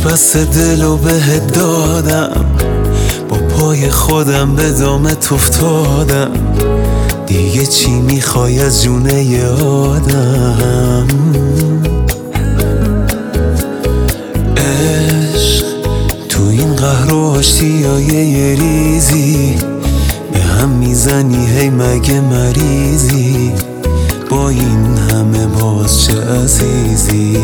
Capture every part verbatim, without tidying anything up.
بس دلو بهت دادم، با پای خودم به دامت افتادم، دیگه چی میخوای از جونه ی آدم؟ عشق تو این قهر و آشتیای یه ریزی، به هم میزنی هی مگه مریضی، با این همه باز چه عزیزی؟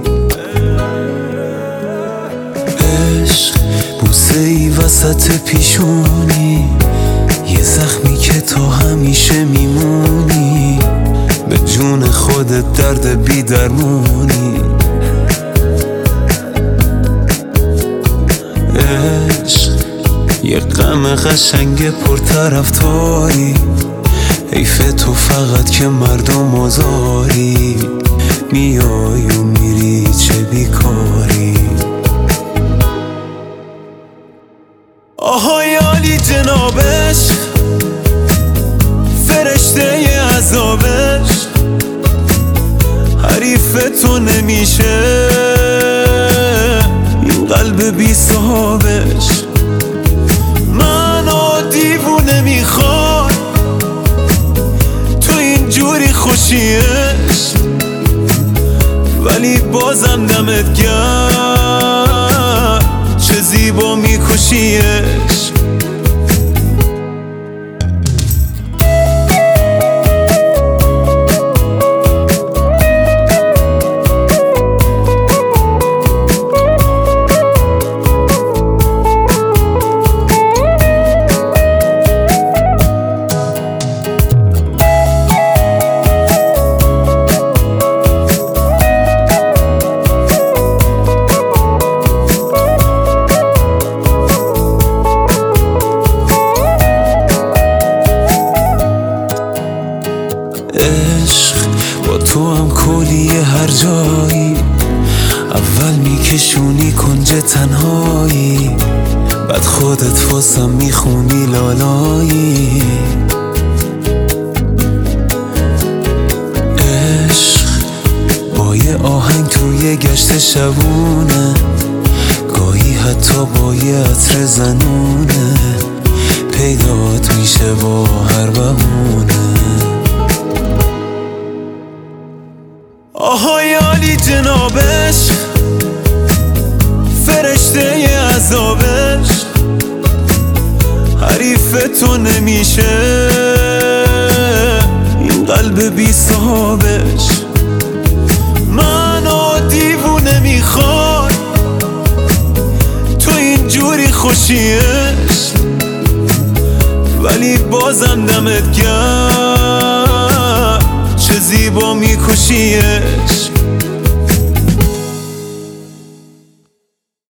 عشق بوسه ای وسط پیشونی، یه زخمی که تو همیشه میمونی، به جون خودت درد بی درمونی. عشق یه غم قشنگ پرطرفداری، حیف تو فقط که مردم آزاری، میای و میری چه بیکاری. آهای عالی جنابش، فرشته ی عذابش، حریف تو نمیشه این قلب بی صاحبش. منو دیوونه میخواد تو اینجوری خوشیش، ولی بازم دمت گرم چه زیبا میکشیش. عشق با تو هم کلیه هر جایی، اول میکشونی کنج تنهایی، بعد خودت واسم میخونی لالایی. عشق با یه آهنگ توی گشت شبونه، گاهی حتی با یه عطر زنونه، پیدات میشه با هر بهونه. آهای عالی جنابش، فرشته ی عذابش، حریف تو نمیشه این قلب بی صاحبش. منو دیوونه میخواد تو اینجوری خوشیش، ولی بازم دمت گرم چه زیبا میکشیش.